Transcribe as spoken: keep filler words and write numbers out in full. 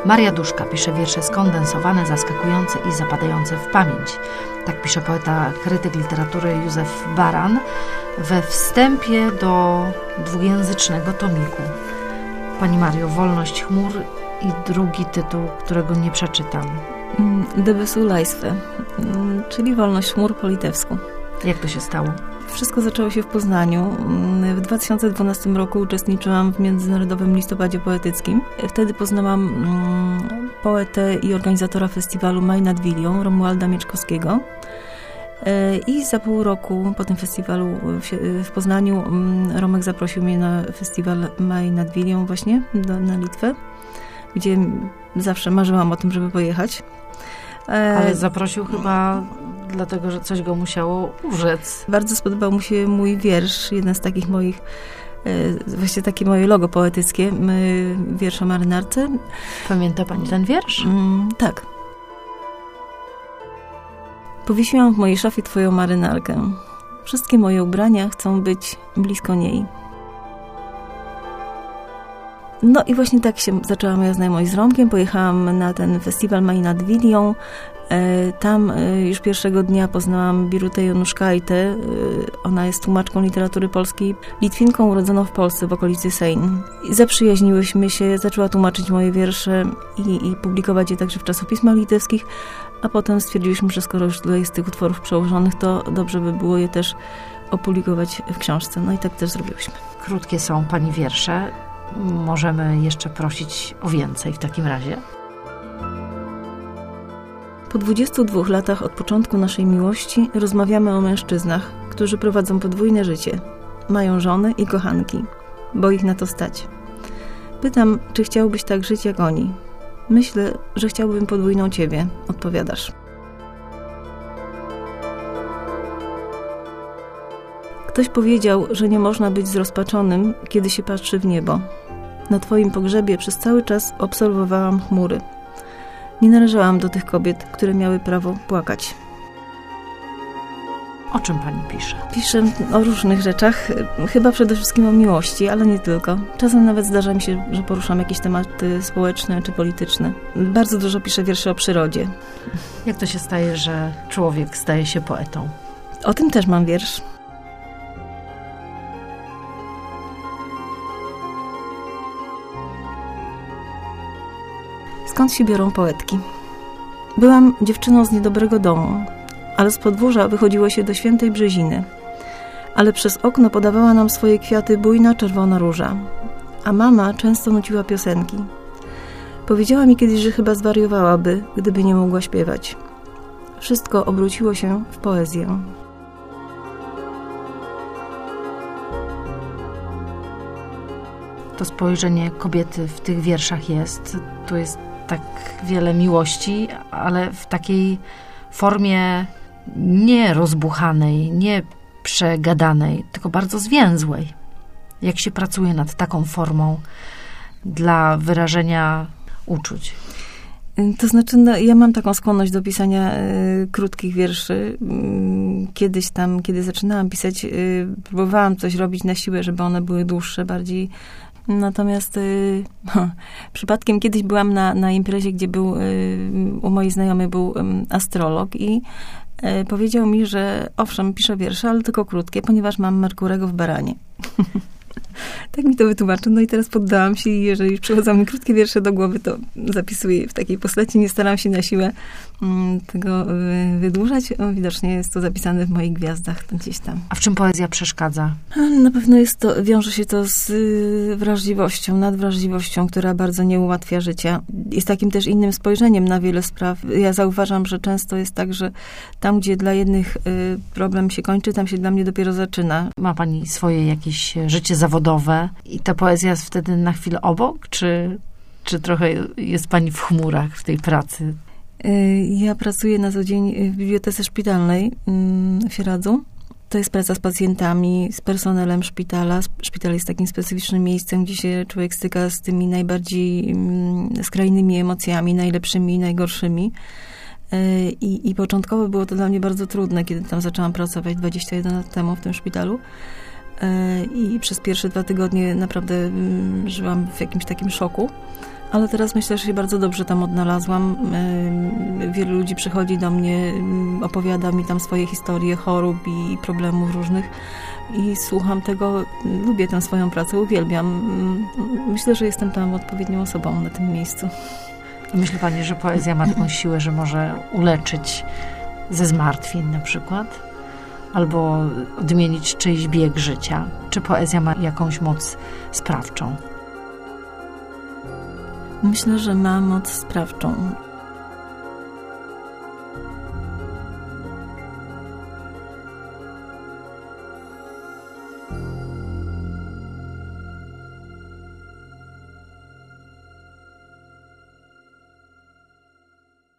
Maria Duszka pisze wiersze skondensowane, zaskakujące i zapadające w pamięć. Tak pisze poeta, krytyk literatury Józef Baran we wstępie do dwujęzycznego tomiku. Pani Mario, Wolność chmur i drugi tytuł, którego nie przeczytam. De Besulajstwie, czyli Wolność chmur po litewsku. Jak to się stało? Wszystko zaczęło się w Poznaniu. W dwa tysiące dwunastym roku uczestniczyłam w Międzynarodowym Listopadzie Poetyckim. Wtedy poznałam mm, poetę i organizatora festiwalu Maj nad Wilią, Romualda Mieczkowskiego. I za pół roku po tym festiwalu w, w Poznaniu Romek zaprosił mnie na festiwal Maj nad Wilią właśnie do, na Litwę, gdzie zawsze marzyłam o tym, żeby pojechać. Ale zaprosił chyba dlatego, że coś go musiało urzec. Bardzo spodobał mu się mój wiersz, jeden z takich moich, właśnie takie moje logo poetyckie, wiersz o marynarce. Pamięta pani ten wiersz? Mm, tak. Powiesiłam w mojej szafie twoją marynarkę. Wszystkie moje ubrania chcą być blisko niej. No i właśnie tak się zaczęła moja znajomość z Romkiem. Pojechałam na ten festiwal Maj nad Wilią. Tam już pierwszego dnia poznałam Birutę Jonuszkajtę. Ona jest tłumaczką literatury polskiej, Litwinką urodzoną w Polsce w okolicy Sejn. Zaprzyjaźniłyśmy się, zaczęła tłumaczyć moje wiersze i, i publikować je także w czasopismach litewskich, a potem stwierdziliśmy, że skoro już tutaj jest tych utworów przełożonych, to dobrze by było je też opublikować w książce. No i tak też zrobiłyśmy. Krótkie są pani wiersze. Możemy jeszcze prosić o więcej w takim razie. Po dwudziestu dwóch latach od początku naszej miłości rozmawiamy o mężczyznach, którzy prowadzą podwójne życie. Mają żony i kochanki, bo ich na to stać. Pytam, czy chciałbyś tak żyć jak oni? Myślę, że chciałbym podwójną ciebie, odpowiadasz. Ktoś powiedział, że nie można być zrozpaczonym, kiedy się patrzy w niebo. Na twoim pogrzebie przez cały czas obserwowałam chmury. Nie należałam do tych kobiet, które miały prawo płakać. O czym pani pisze? Piszę o różnych rzeczach, chyba przede wszystkim o miłości, ale nie tylko. Czasem nawet zdarza mi się, że poruszam jakieś tematy społeczne czy polityczne. Bardzo dużo piszę wierszy o przyrodzie. Jak to się staje, że człowiek staje się poetą? O tym też mam wiersz. Skąd się biorą poetki? Byłam dziewczyną z niedobrego domu, ale z podwórza wychodziło się do Świętej Brzeziny. Ale przez okno podawała nam swoje kwiaty bujna czerwona róża, a mama często nuciła piosenki. Powiedziała mi kiedyś, że chyba zwariowałaby, gdyby nie mogła śpiewać. Wszystko obróciło się w poezję. To spojrzenie kobiety w tych wierszach jest. Tu jest tak wiele miłości, ale w takiej formie nie rozbuchanej, nie przegadanej, tylko bardzo zwięzłej. Jak się pracuje nad taką formą dla wyrażenia uczuć? To znaczy, no, ja mam taką skłonność do pisania y, krótkich wierszy. Y, kiedyś tam, kiedy zaczynałam pisać, y, próbowałam coś robić na siłę, żeby one były dłuższe, bardziej. Natomiast y, no, przypadkiem kiedyś byłam na, na imprezie, gdzie był, y, u mojej znajomej był y, astrolog i y, powiedział mi, że owszem, piszę wiersze, ale tylko krótkie, ponieważ mam Merkurego w baranie. Tak mi to wytłumaczył. No i teraz poddałam się i jeżeli przychodzą mi krótkie wiersze do głowy, to zapisuję je w takiej postaci. Nie staram się na siłę mm, tego y, wydłużać. O, widocznie jest to zapisane w moich gwiazdach gdzieś tam. A w czym poezja przeszkadza? Na pewno jest to, wiąże się to z y, wrażliwością, nadwrażliwością, która bardzo nie ułatwia życia. Jest takim też innym spojrzeniem na wiele spraw. Ja zauważam, że często jest tak, że tam, gdzie dla jednych y, problem się kończy, tam się dla mnie dopiero zaczyna. Ma pani swoje jakieś życie zawodowe i ta poezja jest wtedy na chwilę obok? Czy, czy trochę jest pani w chmurach w tej pracy? Ja pracuję na co dzień w bibliotece szpitalnej w Sieradzu. To jest praca z pacjentami, z personelem szpitala. Szpital jest takim specyficznym miejscem, gdzie się człowiek styka z tymi najbardziej skrajnymi emocjami, najlepszymi i najgorszymi. I, I początkowo było to dla mnie bardzo trudne, kiedy tam zaczęłam pracować dwadzieścia jeden lat temu w tym szpitalu. I przez pierwsze dwa tygodnie naprawdę żyłam w jakimś takim szoku, Ale teraz myślę, że się bardzo dobrze tam odnalazłam. Wielu ludzi przychodzi do mnie, opowiada mi tam swoje historie chorób i problemów różnych i słucham tego, lubię tę swoją pracę, uwielbiam. Myślę, że jestem tam odpowiednią osobą na tym miejscu. Myśli pani, że poezja ma taką siłę, że może uleczyć ze zmartwień na przykład? Albo odmienić czyjś bieg życia? Czy poezja ma jakąś moc sprawczą? Myślę, że ma moc sprawczą.